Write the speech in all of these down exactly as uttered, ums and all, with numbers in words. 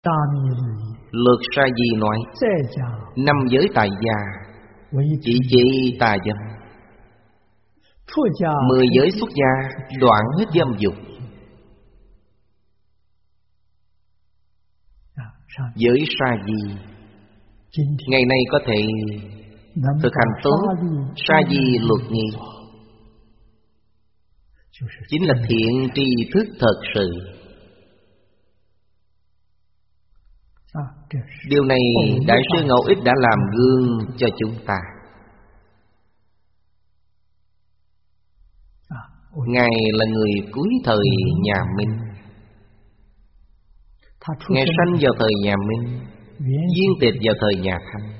Luật Sa Di nói năm giới tại gia chỉ chỉ tà dâm. Mười giới xuất gia đoạn hết dâm dục. Giới Sa Di ngày nay có thể thực hành tốt Sa Di luật nghi, chính là thiện tri thức thật sự. Điều này Đại sư Ngẫu Ích đã làm gương cho chúng ta. Ngài là người cuối thời nhà Minh. Ngài sanh vào thời nhà Minh, viên tịch vào thời nhà Thanh.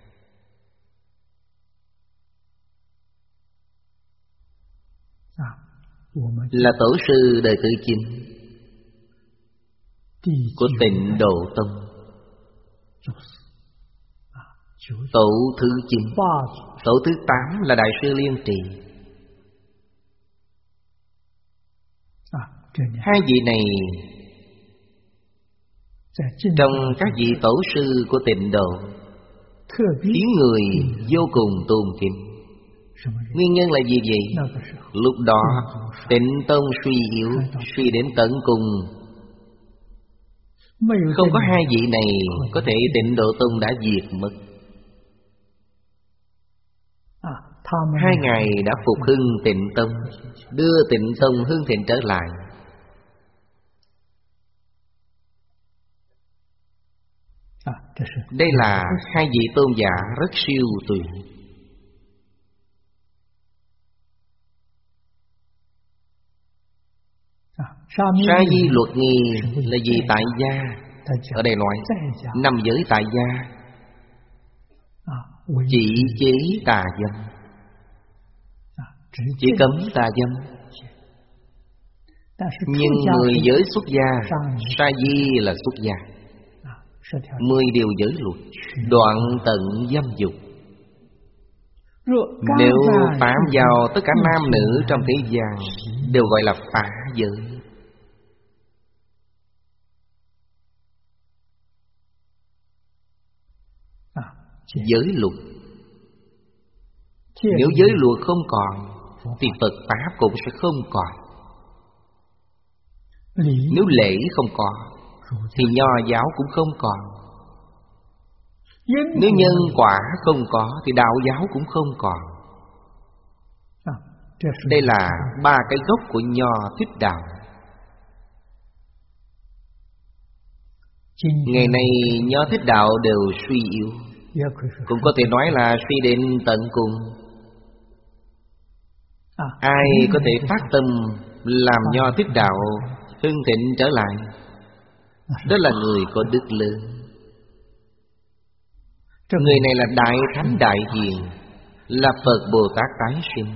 Là tổ sư đời thứ chín của Tịnh Độ Tông. Tổ thứ chín. Tổ thứ tám là Đại sư Liên Trì. Hai vị này trong các vị tổ sư của Tịnh Độ khiến người vô cùng tôn kính. Nguyên nhân là gì vậy? Lúc đó Tịnh Tông suy yếu, suy đến tận cùng. Không có hai vị này, có thể Tịnh Độ Tông đã diệt mất. Hai ngài đã phục hưng Tịnh Tông, đưa Tịnh Tông hưng thịnh trở lại. Đây là hai vị tôn giả rất siêu tuyệt. Sa Di luật nghi là gì? Tại gia. Ở đây nói năm giới tại gia chỉ chế tà dâm, chỉ cấm tà dâm. Nhưng mười giới xuất gia, Sa Di là xuất gia. Mười điều giới luật đoạn tận dâm dục. Nếu phạm vào tất cả nam nữ trong thế gian đều gọi là phá giới. Giới luật. Nếu giới luật không còn thì Phật Pháp cũng sẽ không còn. Nếu lễ không còn thì Nho giáo cũng không còn. Nếu nhân quả không có thì đạo giáo cũng không còn. Đây là ba cái gốc của Nho thuyết đạo. Ngày nay Nho thuyết đạo đều suy yếu, cũng có thể nói là suy đến tận cùng. Ai có thể phát tâm làm Nho thuyết đạo hưng thịnh trở lại, đó là người có đức lớn. Người này là Đại Thánh Đại Hiền, là Phật Bồ Tát tái sinh.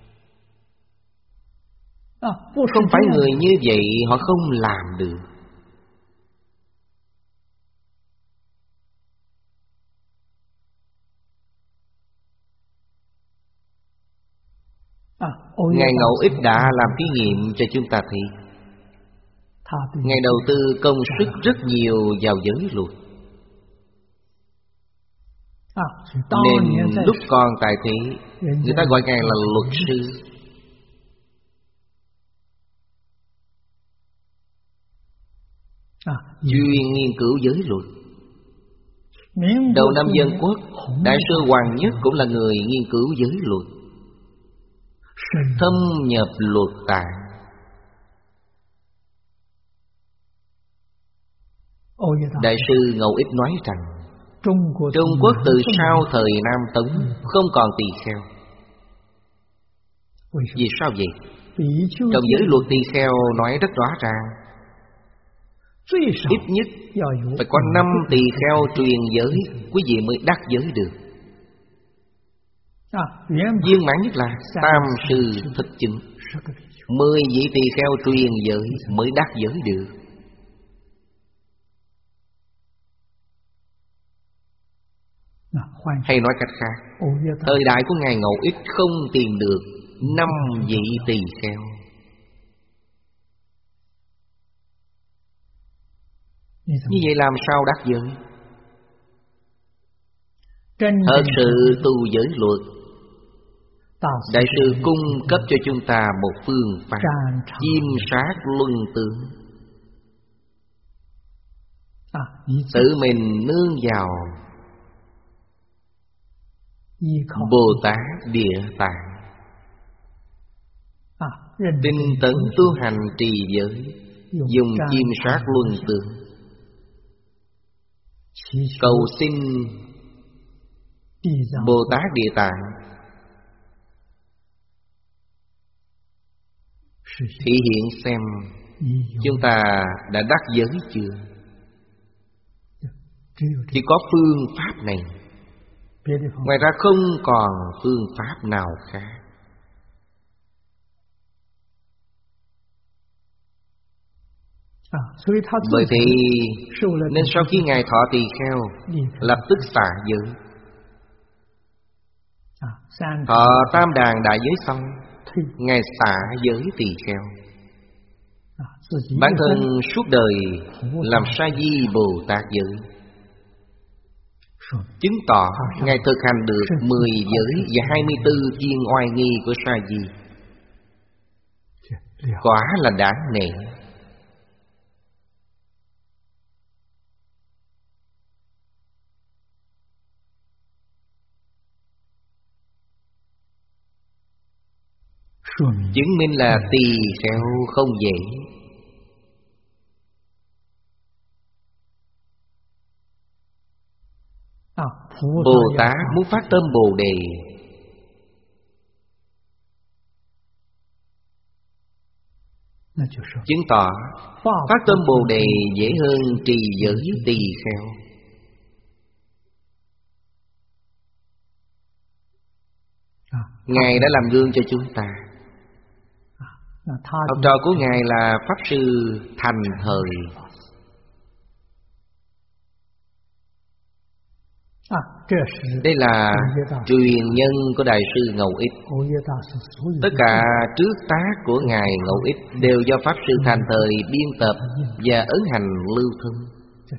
Không phải người như vậy họ không làm được. Ngài Ngẫu Ích đã làm thí nghiệm cho chúng ta thấy. Ngài đầu tư công sức rất nhiều vào giới luật, nên lúc còn tại thế người ta gọi Ngài là luật sư. Chuyên nghiên cứu giới luật. Đầu Nam Dân Quốc, Đại sư Hoàng Nhất cũng là người nghiên cứu giới luật, thâm nhập luật tạng. Đại sư Ngẫu Ích nói rằng Trung Quốc từ sau thời Nam Tống không còn tỳ kheo. Vì sao vậy? Trong giới luật tỳ kheo nói rất rõ ràng, ít nhất phải có năm tỳ kheo truyền giới, quý vị mới đắc giới được. Viên mãn nhất là tam sư thực chứng, mười vị tỳ kheo truyền giới mới đắc giới được. Hay nói cách khác, thời đại của Ngài Ngẫu Ích không tìm được năm vị tỳ kheo. Như vậy làm sao đắc giới? Thật sự tu giới luật, Đại sư cung cấp cho chúng ta một phương pháp chiêm sát luân tướng. Tự mình nương vào Bồ Tát Địa Tạng, tinh tấn tu hành trì giới, dùng chiêm sát luân tướng, cầu xin Bồ Tát Địa Tạng thể hiện xem chúng ta đã đắc giới chưa. Chỉ có phương pháp này, ngoài ra không còn phương pháp nào khác. Bởi vì nên sau khi Ngài thọ tỳ kheo, lập tức xả giới. Thọ tam đàn đại giới xong, Ngài xả giới tỳ kheo. Bản thân suốt đời làm sa di Bồ Tát giới, chứng tỏ Ngài thực hành được mười giới và hai mươi tư thiên oai nghi của sa di. Quả là đáng nể. Chứng minh là tỳ kheo không dễ. Bồ Tát muốn phát tâm Bồ Đề, chứng tỏ phát tâm Bồ Đề dễ hơn trì giới tỳ kheo. Ngài đã làm gương cho chúng ta. Học trò của Ngài là Pháp Sư Thành Thời. Đây là truyền nhân của Đại sư Ngẫu Ích. Tất cả trước tác của Ngài Ngẫu Ích đều do Pháp Sư Thành Thời biên tập và ấn hành lưu thông.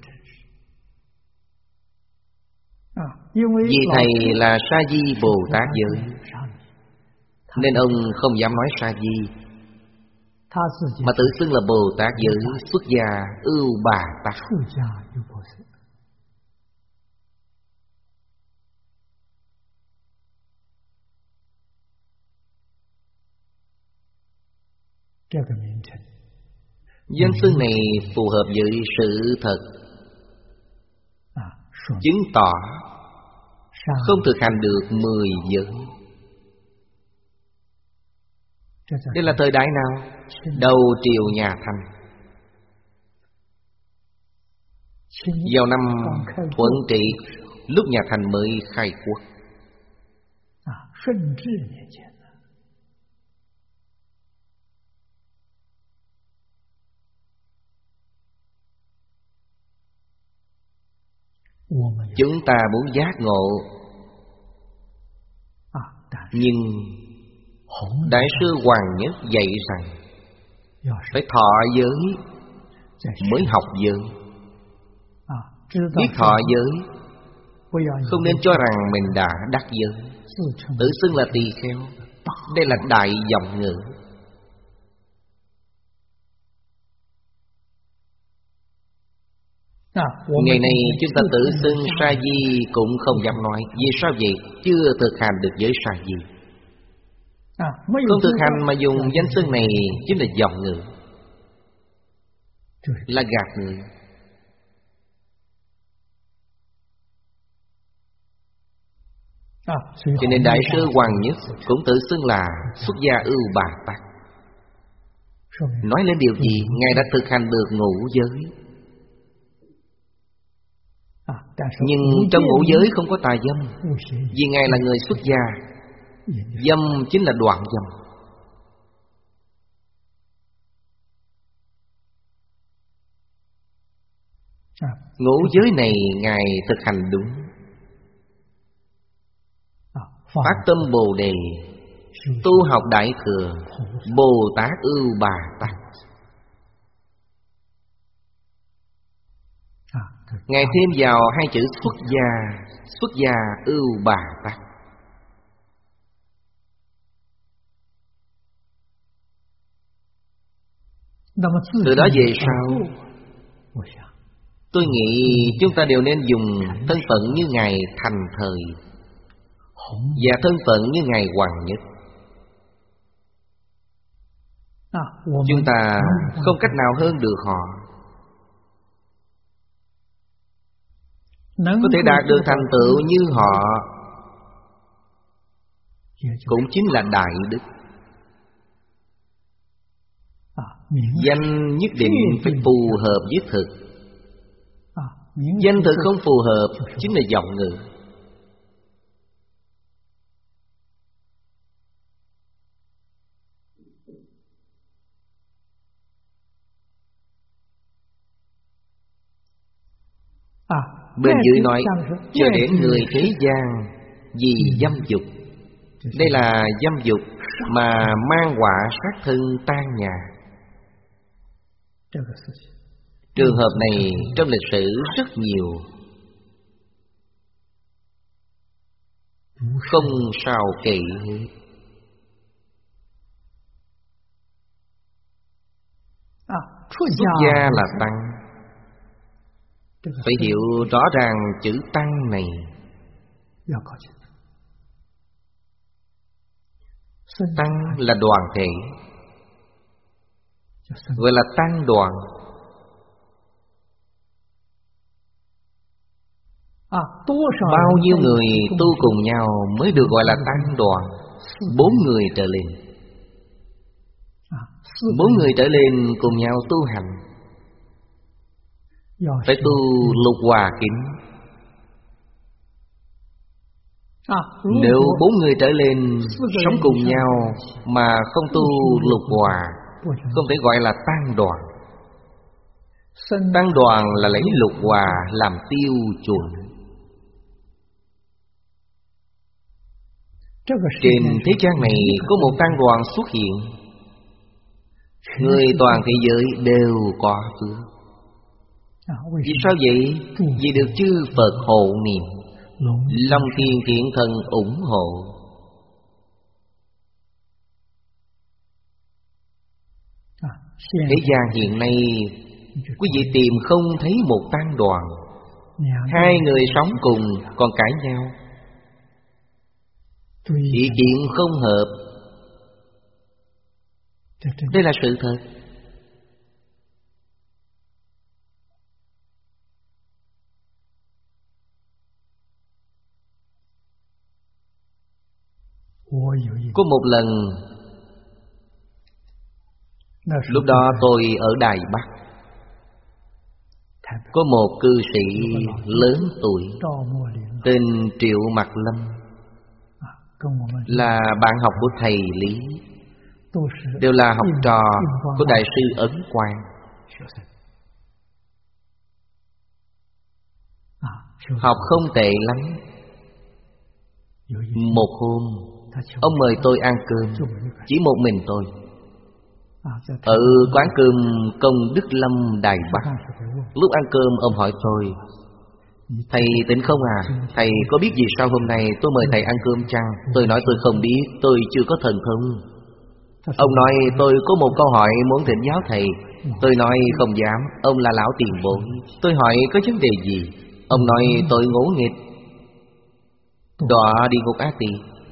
Vì Thầy là Sa Di Bồ Tát giới, nên ông không dám nói Sa Di, mà tự xưng là Bồ Tát giới xuất gia ưu bà tát. Danh xưng này phù hợp với sự thật, chứng tỏ không thực hành được mười giới. Đây là thời đại nào? Đầu triều nhà Thanh, vào năm Thuận Trị, lúc nhà Thanh mới khai quốc. Chúng ta muốn giác ngộ, nhưng Đại sư Hoàng Nhất dạy rằng phải thọ giới mới học giới. Biết thọ giới, không nên cho rằng mình đã đắc giới, tự xưng là tỳ kheo. Đây là đại vọng ngữ. Ngày nay chúng ta tự xưng sa di cũng không dám nói. Vì sao vậy? Chưa thực hành được giới sa di. Không thực hành mà dùng danh xưng này chính là vọng ngữ, là gạt người. Cho nên Đại sư Hoàng Nhất cũng tự xưng là xuất gia ưu bà tát. Nói lên điều gì? Ngài đã thực hành được ngũ giới. Nhưng trong ngũ giới không có tà dâm, vì Ngài là người xuất gia. Dâm chính là đoạn dâm. Ngũ giới này Ngài thực hành đúng. Phát tâm Bồ Đề, tu học Đại Thừa, Bồ Tát ưu bà tát. Ngài thêm vào hai chữ xuất gia. Xuất gia ưu Bà Tát. Từ đó về sau, tôi nghĩ chúng ta đều nên dùng thân phận như Ngài Thành Thời và thân phận như Ngài Hoàng Nhất. Chúng ta không cách nào hơn được họ. Có thể đạt được thành tựu như họ cũng chính là đại đức. Danh nhất định phải phù hợp với thực. Danh thực không phù hợp chính là vọng ngữ. Bên dưới nói cho đến người thế gian vì dâm dục. Đây là dâm dục mà mang họa sát thân tan nhà. Trường hợp này trong lịch sử rất nhiều, không sao kể hết. Xuất gia là tăng. Phải hiểu rõ ràng chữ tăng này. Tăng là đoàn thể, gọi là tăng đoàn. Bao nhiêu người tu cùng nhau mới được gọi là tăng đoàn? Bốn người trở lên. Bốn người trở lên cùng nhau tu hành, phải tu lục hòa kính. Nếu bốn người trở lên sống cùng nhau mà không tu lục hòa, không thể gọi là tăng đoàn. Tăng đoàn là lấy lục hòa làm tiêu chuẩn. Trên thế gian này có một tăng đoàn xuất hiện, người toàn thế giới đều có phước. Vì sao vậy? Vì được chư Phật hộ niệm, Long Thiên Thiện Thần ủng hộ. Thế gian hiện nay, quý vị tìm không thấy một tăng đoàn. Hai người sống cùng còn cãi nhau, ý kiến không hợp. Đây là sự thật. Có một lần, lúc đó tôi ở Đài Bắc, có một cư sĩ lớn tuổi tên Triệu Mạc Lâm, là bạn học của thầy Lý, đều là học trò của Đại sư Ấn Quang. Học không tệ lắm. Một hôm, ông mời tôi ăn cơm, chỉ một mình tôi, ở quán cơm Công Đức Lâm Đài Bắc. Lúc ăn cơm ông hỏi tôi: thầy tỉnh không à? Thầy có biết vì sao hôm nay tôi mời thầy ăn cơm chăng? Tôi nói tôi không biết, tôi chưa có thần thông. Ông nói tôi có một câu hỏi muốn thỉnh giáo thầy. Tôi nói không dám, ông là lão tiền bối. Tôi hỏi có vấn đề gì? Ông nói tôi ngỗ nghịch, đọa địa ngục ác tỳ.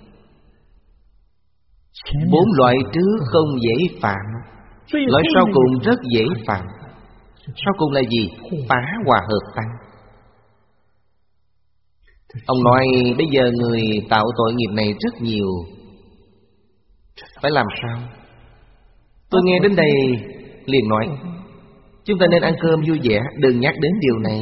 Bốn loại trước không dễ phạm, loại sau cùng rất dễ phạm. Sau cùng là gì? Phá hòa hợp tăng. Ông nói bây giờ người tạo tội nghiệp này rất nhiều, phải làm sao? Tôi nghe đến đây liền nói: chúng ta nên ăn cơm vui vẻ, đừng nhắc đến điều này.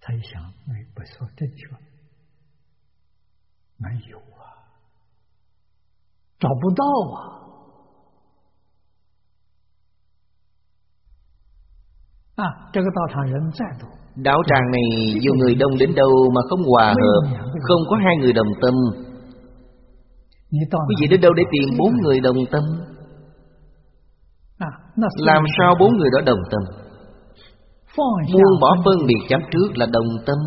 Đạo tràng này dù người đông đến đâu mà không hòa hợp, không có hai người đồng tâm. Quý vị đến đâu để tìm bốn người đồng tâm? Làm sao bốn người đó đồng tâm? Buông bỏ phân biệt chấp trước là đồng tâm.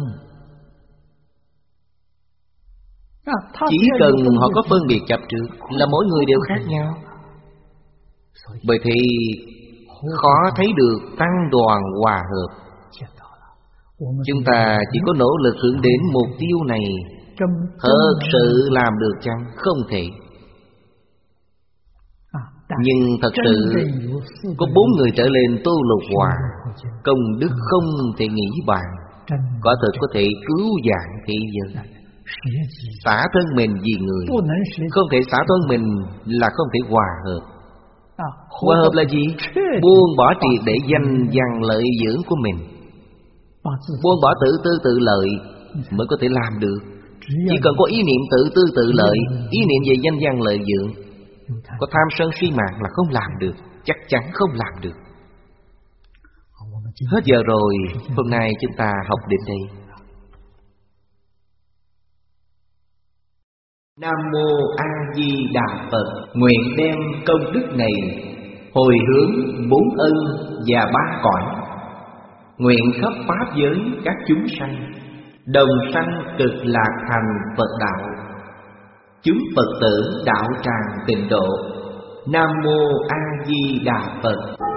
Chỉ cần họ có phân biệt chấp trước là mỗi người đều khác nhau. Bởi thế khó thấy được tăng đoàn hòa hợp. Chúng ta chỉ có nỗ lực hướng đến mục tiêu này. Thật sự làm được chăng? Không thể. Nhưng thật sự có bốn người trở lên tu lục hòa, công đức không thể nghĩ bàn. Quả thực có thể cứu vãn thế giới. Xả thân mình vì người, không thể xả thân mình là không thể hòa hợp. Hòa hợp là gì? Buông bỏ triệt để danh văn lợi dưỡng của mình, buông bỏ tự tư tự lợi mới có thể làm được. Chỉ cần có ý niệm tự tư tự lợi, ý niệm về danh văn lợi dưỡng, có tham sân si mạng là không làm được. Chắc chắn không làm được. Hết giờ rồi. Hôm nay chúng ta học đến đây. Nam Mô A Di Đà Phật. Nguyện đem công đức này hồi hướng bốn ân và ba cõi. Nguyện khắp pháp giới các chúng sanh đồng sanh cực lạc thành Phật đạo. Chúng Phật tử đạo tràng tịnh độ. Nam Mô A Di Đà Phật.